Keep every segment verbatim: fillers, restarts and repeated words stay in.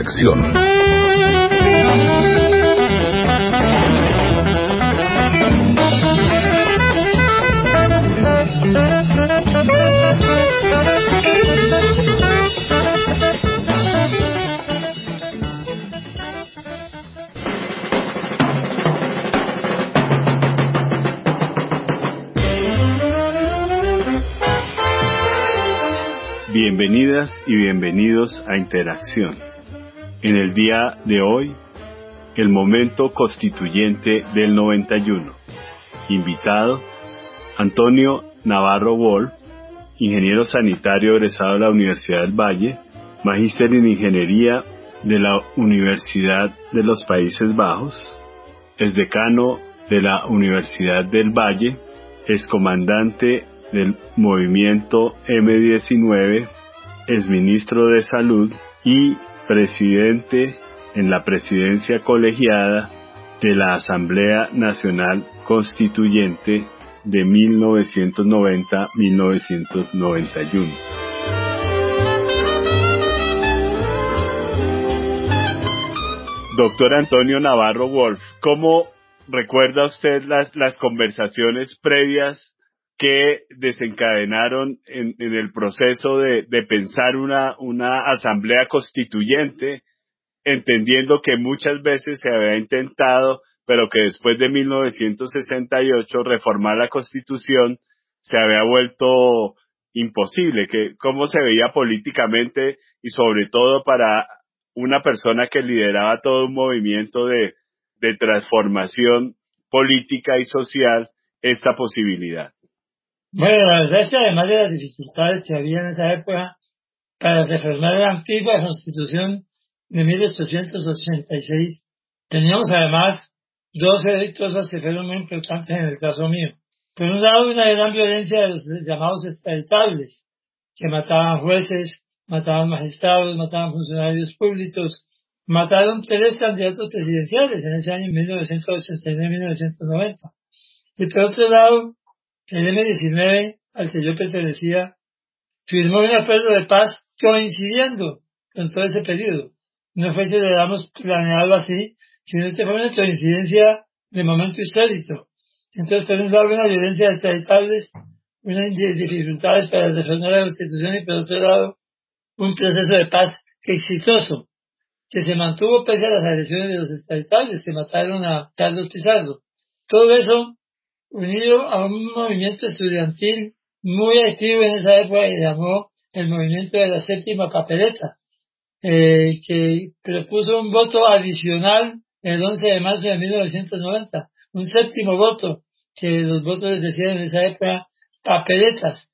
Interacción. Bienvenidas y bienvenidos a Interacción. En el día de hoy, el momento constituyente del noventa y uno. Invitado, Antonio Navarro Wolf, ingeniero sanitario egresado de la Universidad del Valle, magíster en ingeniería de la Universidad de los Países Bajos, exdecano de la Universidad del Valle, excomandante del movimiento eme diecinueve, exministro de Salud y presidente en la presidencia colegiada de la Asamblea Nacional Constituyente de mil novecientos noventa a mil novecientos noventa y uno. Doctor Antonio Navarro Wolf, ¿cómo recuerda usted las, las conversaciones previas que desencadenaron en, en el proceso de, de pensar una, una asamblea constituyente, entendiendo que muchas veces se había intentado, pero que después de mil novecientos sesenta y ocho reformar la Constitución se había vuelto imposible? Que cómo se veía políticamente y sobre todo para una persona que lideraba todo un movimiento de, de transformación política y social esta posibilidad. Bueno, la verdad es que además de las dificultades que había en esa época para reformar la antigua Constitución de mil ochocientos ochenta y seis, teníamos además dos cosas que fueron muy importantes en el caso mío. Por un lado, una gran violencia de los llamados extraditables, que mataban jueces, mataban magistrados, mataban funcionarios públicos, mataron tres candidatos presidenciales en ese año mil novecientos ochenta y nueve a mil novecientos noventa. Y por otro lado, el eme diecinueve, al que yo pertenecía, firmó un acuerdo de paz coincidiendo con todo ese periodo. No fue que lo habíamos planeado así, sino que fue una coincidencia de momento histórico. Entonces, por un lado, una violencia de extraditables, unas dificultades para reformar la Constitución y por otro lado, un proceso de paz exitoso, que se mantuvo pese a las agresiones de los extraditables que mataron a Carlos Pizarro. Todo eso unido a un movimiento estudiantil muy activo en esa época que llamó el movimiento de la séptima papeleta, eh, que propuso un voto adicional el once de marzo de mil novecientos noventa, un séptimo voto, que los votos les decían en esa época papeletas,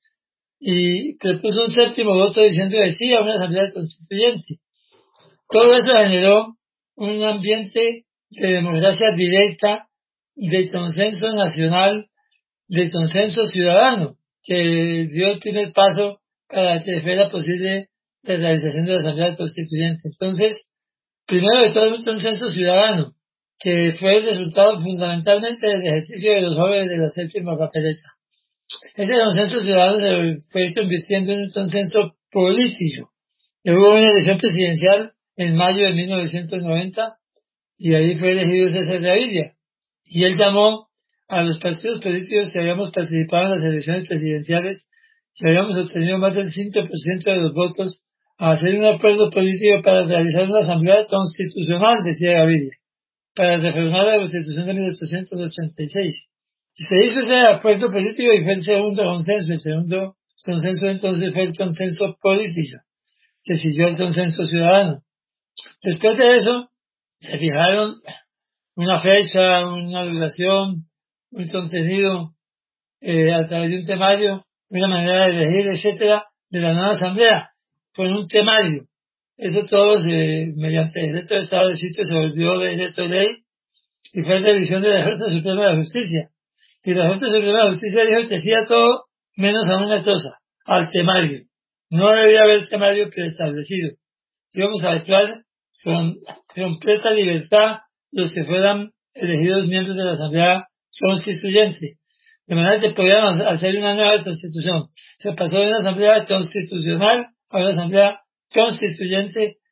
y propuso un séptimo voto diciendo que sí a una asamblea constituyente. Todo eso generó un ambiente de democracia directa, de consenso nacional, de consenso ciudadano, que dio el primer paso para que fuera posible la realización de la Asamblea Constituyente. Entonces, primero de todo, un consenso ciudadano, que fue el resultado fundamentalmente del ejercicio de los jóvenes de la séptima papeleta. Este consenso ciudadano se fue convirtiendo en un consenso político. Hubo una elección presidencial en mayo de mil novecientos noventa y ahí fue elegido César Gaviria. Y él llamó a los partidos políticos que habíamos participado en las elecciones presidenciales, que habíamos obtenido más del cinco por ciento de los votos, a hacer un acuerdo político para realizar una asamblea constitucional, decía Gaviria, para reformar la Constitución de mil ochocientos ochenta y seis. Y se hizo ese acuerdo político y fue el segundo consenso. El segundo consenso entonces fue el consenso político, que siguió el consenso ciudadano. Después de eso, se fijaron una fecha, una duración, un contenido eh, a través de un temario, una manera de elegir, etcétera, de la nueva asamblea, con un temario. Eso todo se, mediante el decreto de estado de sitio se volvió decreto de ley y fue revisión de la Corte Suprema de Justicia. Y la Corte Suprema de Justicia dijo que hacía todo menos a una cosa, al temario. No debía haber temario preestablecido. Íbamos a actuar con completa libertad los que fueran elegidos miembros de la Asamblea Constituyente. De manera que podíamos hacer una nueva Constitución. Se pasó de una Asamblea Constitucional a una Asamblea Constituyente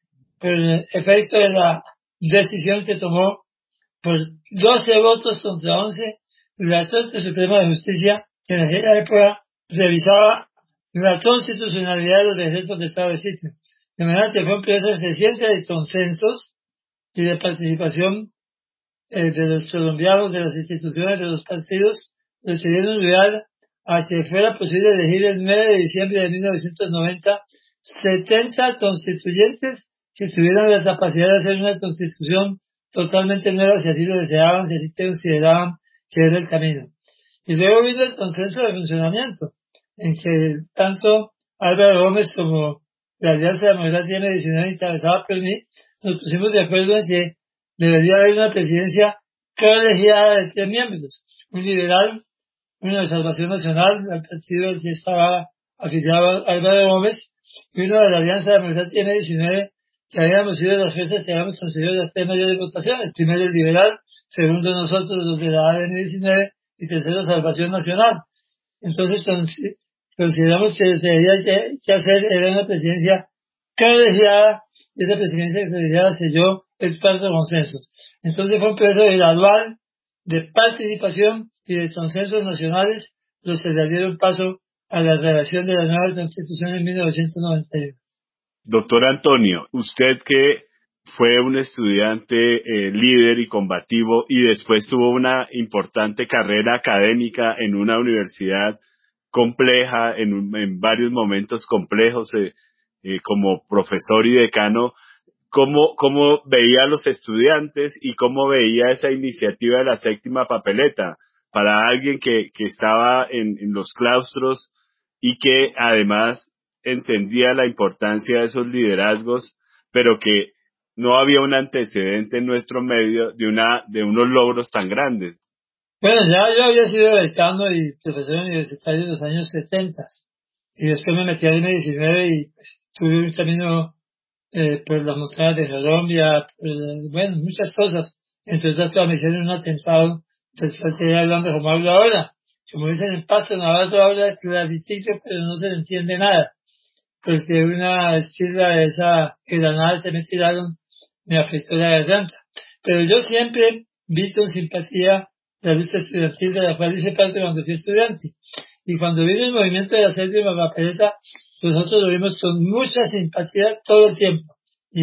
por el efecto de la decisión que tomó por doce votos contra once la Corte Suprema de Justicia, que en aquella época revisaba la constitucionalidad de los decretos de estado de sitio. De manera que fue un proceso creciente de consensos y de participación eh, de los colombianos, de las instituciones, de los partidos, lo que dieron lugar a que fuera posible elegir el nueve de diciembre de mil novecientos noventa setenta constituyentes que tuvieran la capacidad de hacer una constitución totalmente nueva si así lo deseaban, si así consideraban que era el camino. Y luego vino el consenso de funcionamiento, en que tanto Álvaro Gómez como la Alianza Democrática eme diecinueve, encabezada por mí, nos pusimos de acuerdo en que debería haber una presidencia colegiada de tres miembros, un liberal, uno de Salvación Nacional, el partido al que estaba afiliado Álvaro Gómez, y uno de la Alianza Democrática eme diecinueve, que habíamos sido las fuerzas que habíamos conseguido las tres mayores votaciones. Primero el liberal, segundo nosotros los de la eme diecinueve y tercero Salvación Nacional. Entonces consideramos que debería que, que hacer era una presidencia colegiada, y esa presidencia colegiada selló el cuarto consenso. Entonces fue un proceso gradual de participación y de consensos nacionales los que le dieron paso a la redacción de la nueva Constitución en mil novecientos noventa y uno. Doctor Antonio, usted que fue un estudiante eh, líder y combativo y después tuvo una importante carrera académica en una universidad compleja, en, un, en varios momentos complejos eh, eh, como profesor y decano, ¿cómo, cómo veía a los estudiantes y cómo veía esa iniciativa de la séptima papeleta para alguien que, que estaba en, en los claustros y que además entendía la importancia de esos liderazgos, pero que no había un antecedente en nuestro medio de una de unos logros tan grandes? Bueno, ya yo había sido decano y profesor universitario en los años setenta y después me metí a eme diecinueve y pues, tuve un camino eh, por las montañas de Colombia, por, bueno, muchas cosas. Entre otras cosas me hicieron un atentado del cual estoy hablando como hablo ahora. Como dicen en Pasto, Navarro habla claritito, pero no se le entiende nada. Porque una esquila de esa granada que me tiraron me afectó la garganta. Pero yo siempre vi con simpatía la lucha estudiantil de la cual hice parte cuando fui estudiante. Y cuando vino el movimiento de la séptima papeleta, nosotros lo vimos con mucha simpatía todo el tiempo.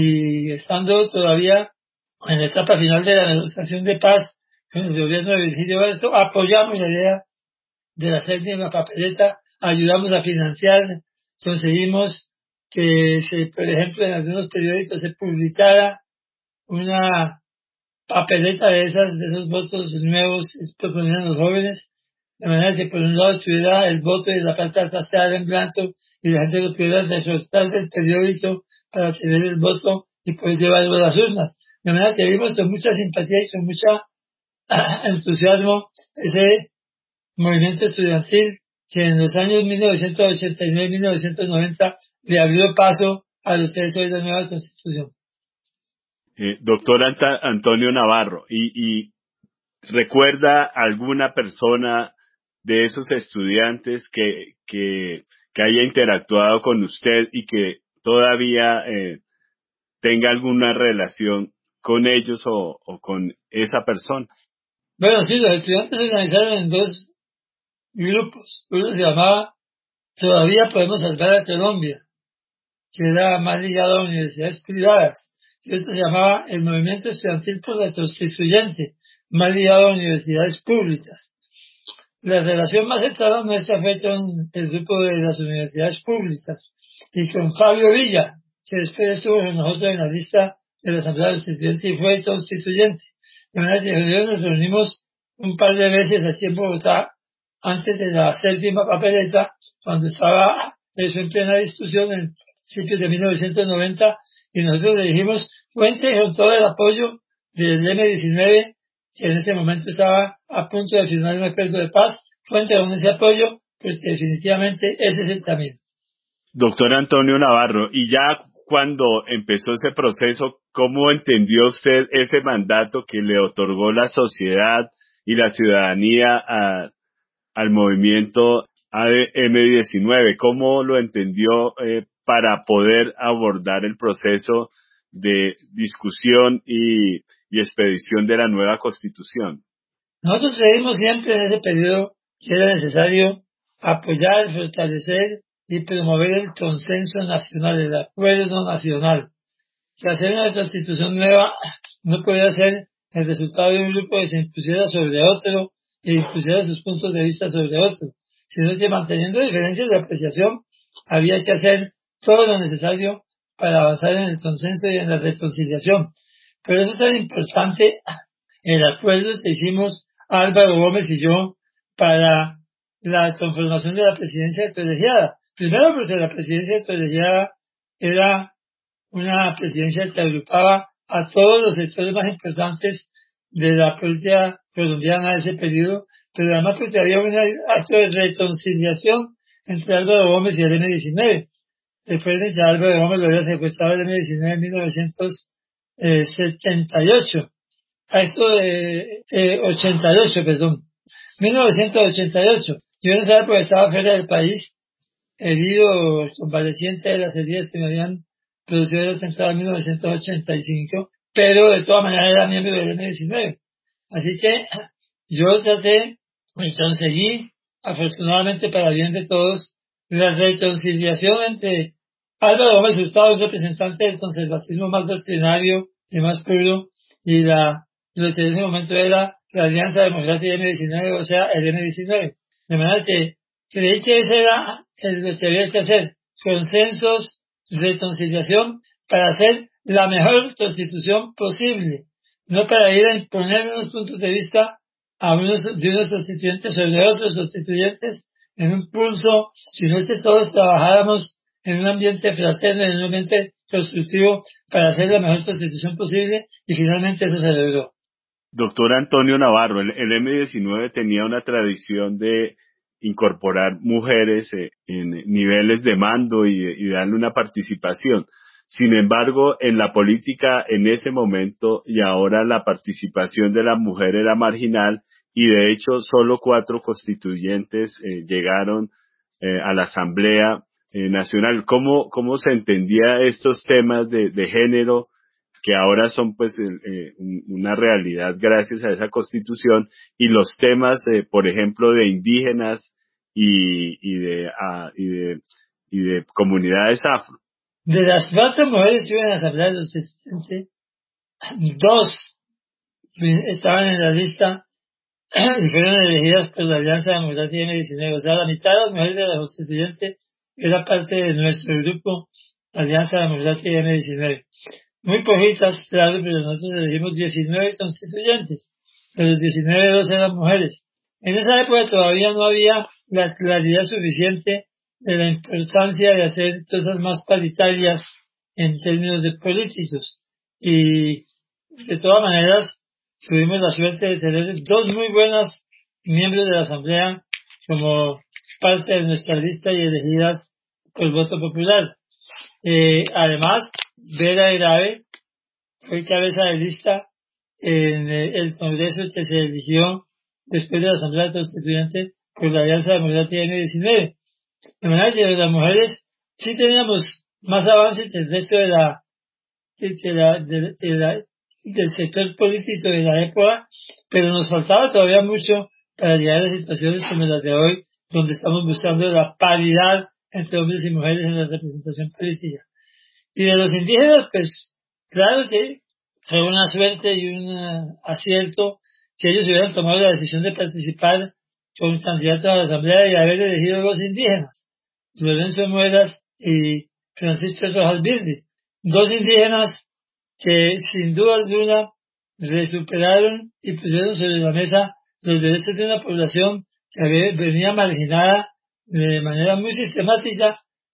Y estando todavía en la etapa final de la negociación de paz con el gobierno de Virgilio Berto, apoyamos la idea de la séptima papeleta, ayudamos a financiar, conseguimos que, se, por ejemplo, en algunos periódicos se publicara una papeleta de esas, de esos votos nuevos que proponían los jóvenes, de manera que por un lado estuviera el voto y la carta trasteada en blanco y la gente lo pudiera resortar del periódico para tener el voto y poder llevarlo a las urnas. De manera que vimos con mucha simpatía y con mucho entusiasmo ese movimiento estudiantil que en los años mil novecientos ochenta y nueve y mil novecientos noventa le abrió paso a lo que es hoy la nueva Constitución. Eh, doctor Anta- Antonio Navarro, y, y ¿recuerda alguna persona de esos estudiantes que, que, que haya interactuado con usted y que todavía eh, tenga alguna relación con ellos o, o con esa persona? Bueno, sí, los estudiantes se organizaron en dos grupos. Uno se llamaba Todavía Podemos Salvar a Colombia, que era más ligado a universidades privadas. Y otro se llamaba el Movimiento Estudiantil por la Constituyente, más ligado a universidades públicas. La relación más cercana nuestra fue con el grupo de las universidades públicas y con Fabio Villa, que después estuvo con nosotros en la lista de la Asamblea Constituyente y fue constituyente. De manera que nos reunimos un par de veces aquí en Bogotá antes de la séptima papeleta, cuando estaba eso en plena discusión en principios de mil novecientos noventa, y nosotros le dijimos, cuente con todo el apoyo del eme diecinueve, que en ese momento estaba a punto de firmar un acuerdo de paz, cuente con ese apoyo, pues definitivamente ese es el camino. Doctor Antonio Navarro, y ya cuando empezó ese proceso, ¿cómo entendió usted ese mandato que le otorgó la sociedad y la ciudadanía a, al movimiento A eme diecinueve? ¿Cómo lo entendió eh, para poder abordar el proceso de discusión y, y expedición de la nueva Constitución? Nosotros creímos siempre en ese periodo que era necesario apoyar, fortalecer y promover el consenso nacional, el acuerdo nacional. Que hacer una constitución nueva no podía ser el resultado de un grupo que se impusiera sobre otro y impusiera sus puntos de vista sobre otro, sino que manteniendo diferencias de apreciación había que hacer todo lo necesario para avanzar en el consenso y en la reconciliación. Pero eso es tan importante el acuerdo que hicimos Álvaro Gómez y yo para la conformación de la presidencia colegiada. Primero porque la presidencia colegiada era una presidencia que agrupaba a todos los sectores más importantes de la política colombiana de ese periodo, pero además porque había un acto de reconciliación entre Álvaro Gómez y el eme diecinueve. Después de que Álvaro Gómez lo había secuestrado el eme diecinueve en mil novecientos setenta y ocho. A esto de eh, ochenta y ocho, perdón. mil novecientos ochenta y ocho. Yo en esa época estaba fuera del país, herido, convaleciente de las heridas que me habían producido el atentado en mil novecientos ochenta y cinco, pero de todas maneras era miembro del eme diecinueve. Así que yo traté y conseguí, afortunadamente para bien de todos, la reconciliación entre Álvaro Gómez Hurtado, un representante del conservatismo más doctrinario y más puro, y la, lo que en ese momento era la Alianza Democrática eme diecinueve, o sea, el eme diecinueve. De manera que creí que ese era el, lo que había que hacer, consensos, reconciliación, para hacer la mejor constitución posible, no para ir a imponer unos puntos de vista a unos, de unos constituyentes sobre otros constituyentes en un pulso, sino que todos trabajáramos en un ambiente fraterno, en un ambiente constructivo para hacer la mejor constitución posible, y finalmente eso se logró. Doctor Antonio Navarro, el, el eme diecinueve tenía una tradición de incorporar mujeres eh, en niveles de mando y, y darle una participación. Sin embargo, en la política en ese momento y ahora la participación de la mujer era marginal, y de hecho solo cuatro constituyentes eh, llegaron eh, a la Asamblea eh, Nacional. ¿Cómo, cómo se entendía estos temas de, de género, que ahora son pues eh, una realidad gracias a esa Constitución, y los temas, eh, por ejemplo, de indígenas y, y, de, ah, y, de, y de comunidades afro? De las cuatro mujeres que iban a la Asamblea de los Constituyentes, dos estaban en la lista y fueron elegidas por la Alianza Democrática eme diecinueve. O sea, la mitad de las mujeres de la constituyente era parte de nuestro grupo Alianza Democrática eme diecinueve. Muy poquitas, claro, pero nosotros elegimos diecinueve constituyentes. De los diecinueve, dos eran mujeres. En esa época todavía no había la claridad suficiente de la importancia de hacer cosas más paritarias en términos de políticos. Y de todas maneras, tuvimos la suerte de tener dos muy buenas miembros de la Asamblea como parte de nuestra lista y elegidas por voto popular. Eh, además, Vera Grave fue cabeza de lista en el Congreso que se eligió después de la Asamblea Constituyente por la Alianza Democrática eme diecinueve. De manera que las mujeres sí teníamos más avance que el resto de la, de la, de, de la, del sector político de la época, pero nos faltaba todavía mucho para llegar a situaciones como las de hoy, donde estamos buscando la paridad entre hombres y mujeres en la representación política. Y de los indígenas, pues, claro que fue una suerte y un acierto si ellos hubieran tomado la decisión de participar como candidatos a la Asamblea y haber elegido dos indígenas, Lorenzo Muelas y Francisco Rojas Virdi, dos indígenas que sin duda alguna recuperaron y pusieron sobre la mesa los derechos de una población que venía marginada de manera muy sistemática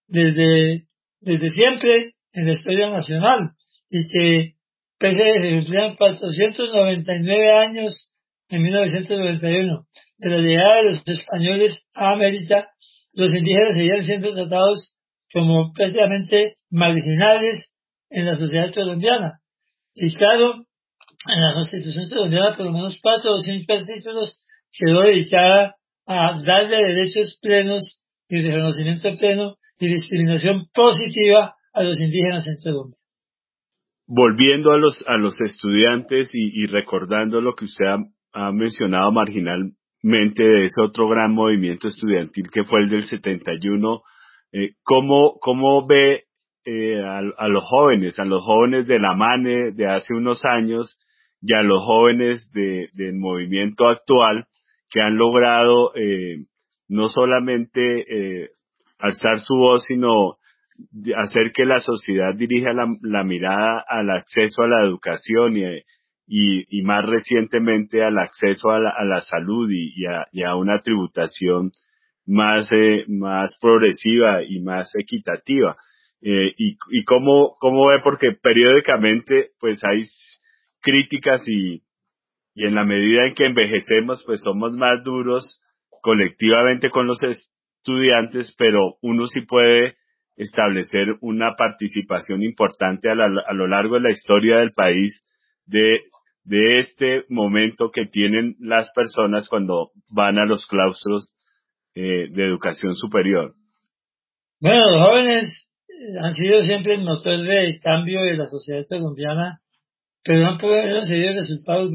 desde, desde siempre en la historia nacional, y que pese a que se cumplían cuatrocientos noventa y nueve años en mil novecientos noventa y uno de la llegada de los españoles a América, los indígenas seguían siendo tratados como prácticamente marginales en la sociedad colombiana. Y claro, en la Constitución colombiana por lo menos cuatro o cinco artículos quedó dedicada a darle derechos plenos y reconocimiento pleno y discriminación positiva a los indígenas en Colombia. volviendo a los a los estudiantes y, y recordando lo que usted ha, ha mencionado marginalmente de ese otro gran movimiento estudiantil que fue el del setenta y uno, eh, ¿cómo, cómo ve eh, a, a los jóvenes, a los jóvenes de la MANE de hace unos años y a los jóvenes de, del movimiento actual que han logrado eh, no solamente eh, alzar su voz, sino hacer que la sociedad dirija la, la mirada al acceso a la educación y, y, y más recientemente al acceso a la, a la salud y, y, a, y a una tributación más, eh, más progresiva y más equitativa? Eh, y, y cómo, cómo ve, porque periódicamente pues hay críticas y, y en la medida en que envejecemos pues somos más duros colectivamente con los estudiantes, pero uno sí puede establecer una participación importante a, la, a lo largo de la historia del país de, de este momento que tienen las personas cuando van a los claustros eh, de educación superior. Bueno, los jóvenes eh, han sido siempre el motor de cambio de la sociedad colombiana, pero han podido seguir resultados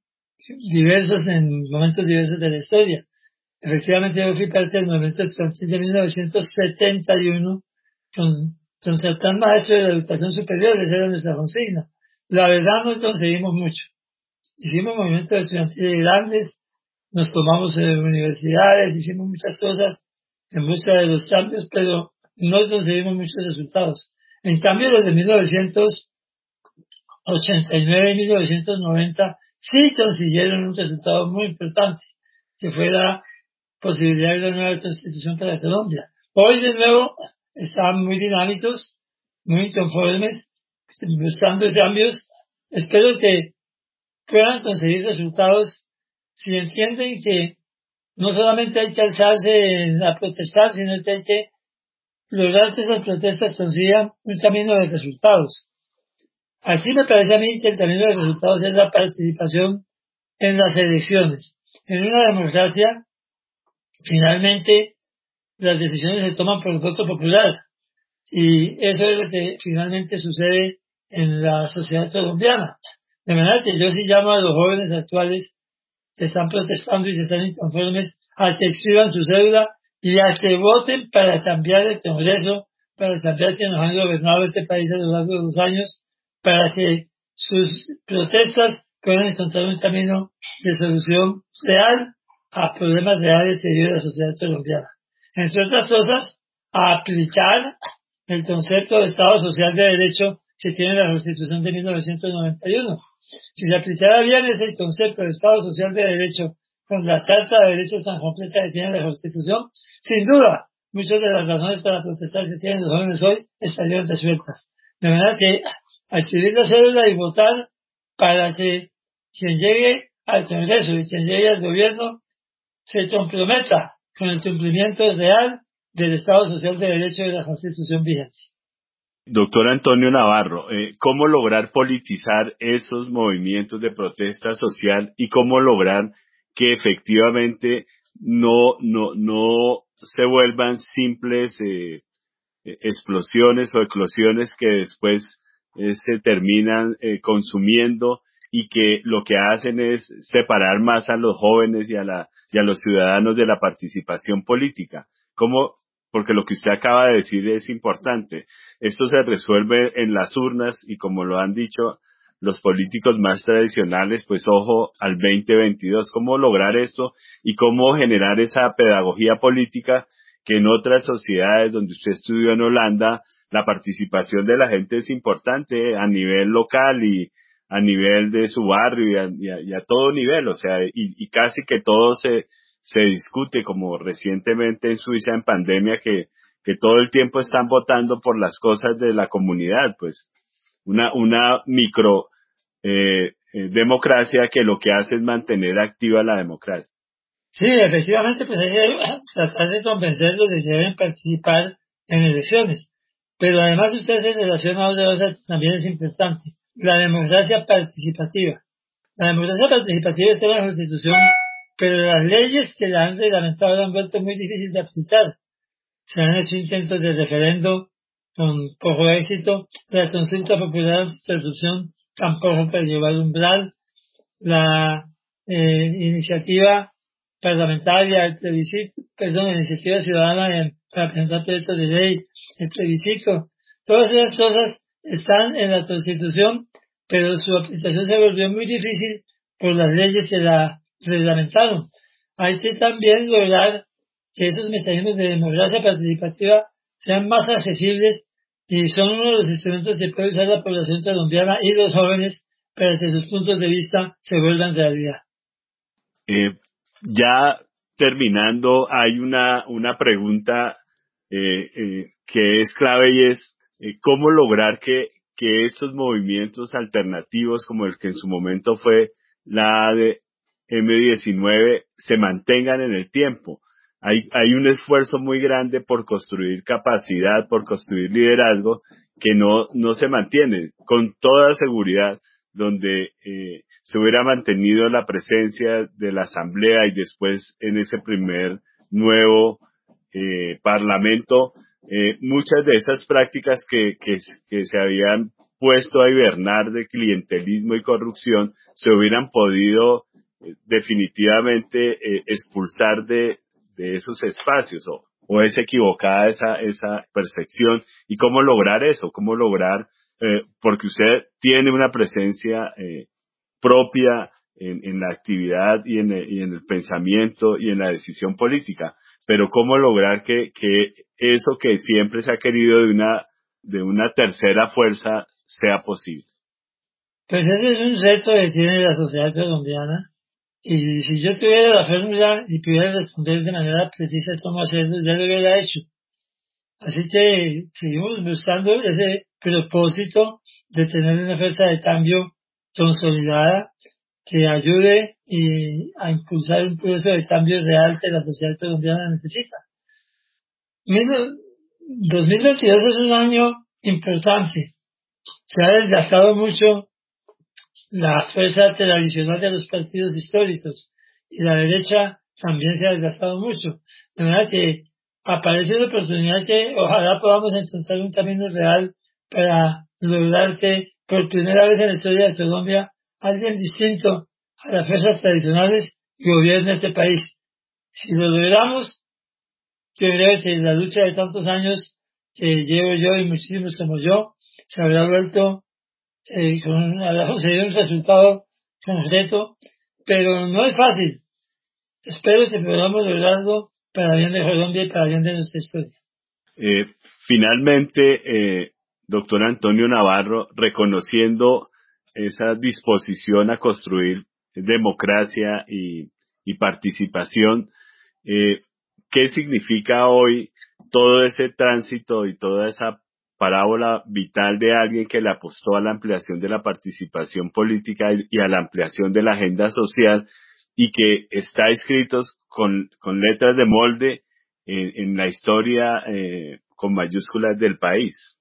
diversos en momentos diversos de la historia. Efectivamente, yo fui parte del movimiento estudiantil de mil novecientos setenta y uno con contratar maestros de la educación superior, esa era nuestra consigna. La verdad no conseguimos mucho. Hicimos movimientos estudiantiles grandes, nos tomamos en universidades, hicimos muchas cosas en busca de los cambios, pero no conseguimos muchos resultados. En cambio, los de mil novecientos ochenta y nueve y mil novecientos noventa sí consiguieron un resultado muy importante, que fue la posibilidad de una nueva constitución para Colombia. Hoy de nuevo están muy dinámicos, muy inconformes, buscando cambios. Espero que puedan conseguir resultados si entienden que no solamente hay que alzarse a protestar, sino que hay que lograr que esas protestas consigan un camino de resultados. Así me parece a mí que el camino de resultados es la participación en las elecciones. En una democracia, finalmente, las decisiones se toman por el voto popular. Y eso es lo que finalmente sucede en la sociedad colombiana. De manera que yo sí llamo a los jóvenes actuales que están protestando y se están inconformes a que escriban su cédula y a que voten para cambiar el Congreso, para cambiar quienes han gobernado este país a lo largo de los años, para que sus protestas puedan encontrar un camino de solución real a problemas reales que vive la sociedad colombiana. Entre otras cosas, a aplicar el concepto de Estado Social de Derecho que tiene la Constitución de mil novecientos noventa y uno. Si se aplicara bien ese concepto de Estado Social de Derecho con la Carta de Derechos tan completa que tiene la Constitución, sin duda, muchas de las razones para protestar que tienen los jóvenes hoy estarían resueltas. De manera que escribir la cédula y votar para que quien llegue al Congreso y quien llegue al gobierno se comprometa con el cumplimiento real del Estado Social de Derecho de la Constitución vigente. Doctor Antonio Navarro, eh, ¿cómo lograr politizar esos movimientos de protesta social y cómo lograr que efectivamente no no no se vuelvan simples eh, explosiones o eclosiones que después eh, se terminan eh, consumiendo y que lo que hacen es separar más a los jóvenes y a la y a los ciudadanos de la participación política? ¿Cómo? Porque lo que usted acaba de decir es importante. Esto se resuelve en las urnas y como lo han dicho los políticos más tradicionales, pues ojo al veinte veintidós. ¿Cómo lograr esto y cómo generar esa pedagogía política que en otras sociedades donde usted estudió en Holanda, la participación de la gente es importante a nivel local y a nivel de su barrio y a, y a, y a todo nivel, o sea, y, y casi que todo se, se discute, como recientemente en Suiza en pandemia, que, que todo el tiempo están votando por las cosas de la comunidad, pues una, una micro eh, eh, democracia que lo que hace es mantener activa la democracia. Sí, efectivamente, pues hay que tratar de convencerlos de que deben participar en elecciones. Pero además usted se relaciona a otra cosa que también es importante, la democracia participativa. La democracia participativa está en la Constitución, pero las leyes que la han reglamentado la han vuelto muy difíciles de aplicar. Se han hecho intentos de referendo con poco éxito. La consulta popular de resolución tampoco llegó al umbral. La eh, iniciativa parlamentaria, el plebiscito, perdón, la iniciativa ciudadana de, para presentar proyectos de ley, el plebiscito, todas esas cosas están en la Constitución, pero su aplicación se volvió muy difícil por las leyes que la reglamentaron. Hay que también lograr que esos mecanismos de democracia participativa sean más accesibles y son uno de los instrumentos que puede usar la población colombiana y los jóvenes para que sus puntos de vista se vuelvan realidad. Eh, ya terminando, hay una, una pregunta eh, eh, que es clave y es eh, cómo lograr que, que estos movimientos alternativos, como el que en su momento fue la de eme diecinueve, se mantengan en el tiempo. Hay, hay un esfuerzo muy grande por construir capacidad, por construir liderazgo, que no, no se mantiene con toda seguridad, donde eh, se hubiera mantenido la presencia de la Asamblea y después en ese primer nuevo eh, Parlamento, eh, muchas de esas prácticas que, que, que se habían puesto a hibernar de clientelismo y corrupción se hubieran podido eh, definitivamente eh, expulsar de, de esos espacios, o, o es equivocada esa, esa percepción. ¿Y cómo lograr eso? ¿Cómo lograr Eh, porque usted tiene una presencia eh, propia en, en la actividad y en, el, y en el pensamiento y en la decisión política, pero cómo lograr que, que eso que siempre se ha querido de una, de una tercera fuerza sea posible? Pues ese es un reto que tiene la sociedad colombiana, y si yo tuviera la fórmula y pudiera responder de manera precisa cómo hacerlo, ya lo hubiera hecho. Así que seguimos buscando ese propósito de tener una fuerza de cambio consolidada que ayude y a impulsar un proceso de cambio real que la sociedad colombiana necesita. dos mil veintidós es un año importante. Se ha desgastado mucho la fuerza tradicional de los partidos históricos y la derecha también se ha desgastado mucho. De manera que aparece la oportunidad que ojalá podamos encontrar un camino real para lograr que por primera vez en la historia de Colombia alguien distinto a las fuerzas tradicionales gobierne este país. Si lo logramos, yo creo que la lucha de tantos años que llevo yo y muchísimos como yo se habrá vuelto eh, con, habrá conseguido un resultado concreto, pero no es fácil. Espero que podamos lograrlo para bien de Colombia y para bien de nuestra historia. Eh, finalmente, eh, doctor Antonio Navarro, reconociendo esa disposición a construir democracia y, y participación, eh, ¿qué significa hoy todo ese tránsito y toda esa parábola vital de alguien que le apostó a la ampliación de la participación política y, y a la ampliación de la agenda social, y que está escritos con, con letras de molde en, en la historia eh, con mayúsculas del país?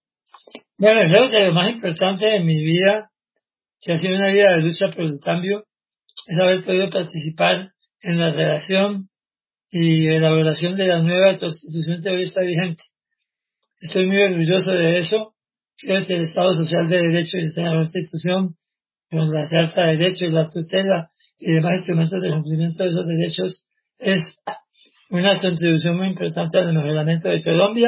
Bueno, creo que lo más importante de mi vida, que ha sido una vida de lucha por el cambio, es haber podido participar en la redacción y elaboración de la nueva Constitución que hoy está vigente. Estoy muy orgulloso de eso. Creo que el Estado Social de Derecho que está en la Constitución, con la Carta de Derechos, la tutela y demás instrumentos de cumplimiento de esos derechos, es una contribución muy importante al mejoramiento de Colombia,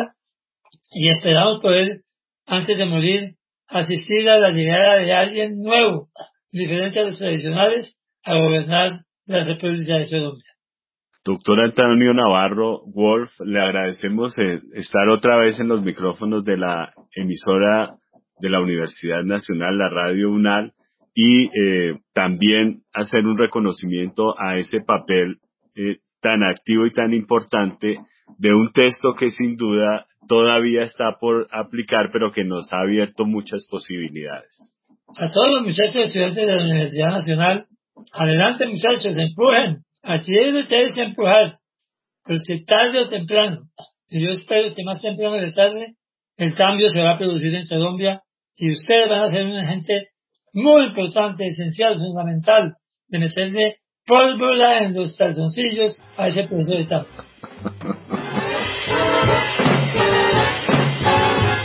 y esperamos poder, antes de morir, asistir a la llegada de alguien nuevo, diferente a los tradicionales, a gobernar la República de Colombia. Doctor Antonio Navarro Wolf, le agradecemos eh, estar otra vez en los micrófonos de la emisora de la Universidad Nacional, la Radio UNAL, y eh, también hacer un reconocimiento a ese papel eh, tan activo y tan importante de un texto que sin duda todavía está por aplicar, pero que nos ha abierto muchas posibilidades. A todos los muchachos estudiantes de la Universidad Nacional, adelante muchachos, empujen. Aquí es donde ustedes que empujar, porque tarde o temprano, y yo espero que más temprano que tarde, el cambio se va a producir en Colombia, y ustedes van a ser una gente muy importante, esencial, fundamental, de meterle pólvora en los calzoncillos a ese proceso de cambio.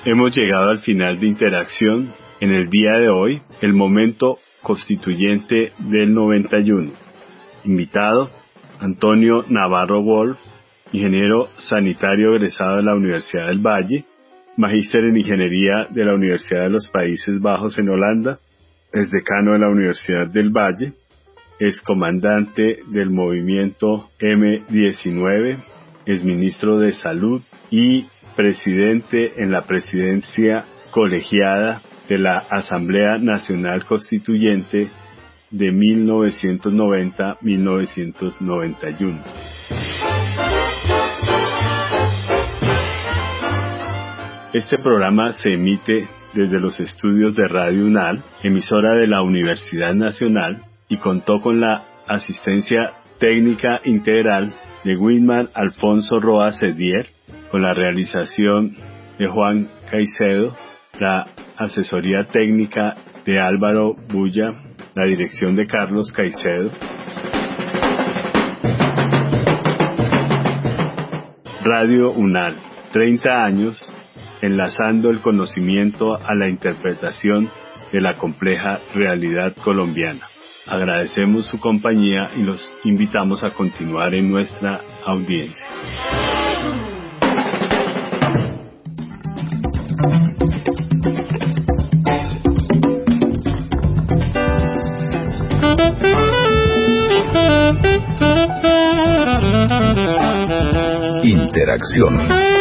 Hemos llegado al final de Interacción en el día de hoy, el momento constituyente del noventa y uno. Invitado, Antonio Navarro Wolf, ingeniero sanitario egresado de la Universidad del Valle, magíster en Ingeniería de la Universidad de los Países Bajos en Holanda, es decano de la Universidad del Valle, es comandante del movimiento eme diecinueve, es ministro de Salud y presidente en la presidencia colegiada de la Asamblea Nacional Constituyente de mil novecientos noventa a mil novecientos noventa y uno. Este programa se emite desde los estudios de Radio UNAL, emisora de la Universidad Nacional, y contó con la asistencia técnica integral de Wilmar Alfonso Roa Sedier, con la realización de Juan Caicedo, la asesoría técnica de Álvaro Bulla, la dirección de Carlos Caicedo. Radio UNAL, treinta años, enlazando el conocimiento a la interpretación de la compleja realidad colombiana. Agradecemos su compañía y los invitamos a continuar en nuestra audiencia. Interacción.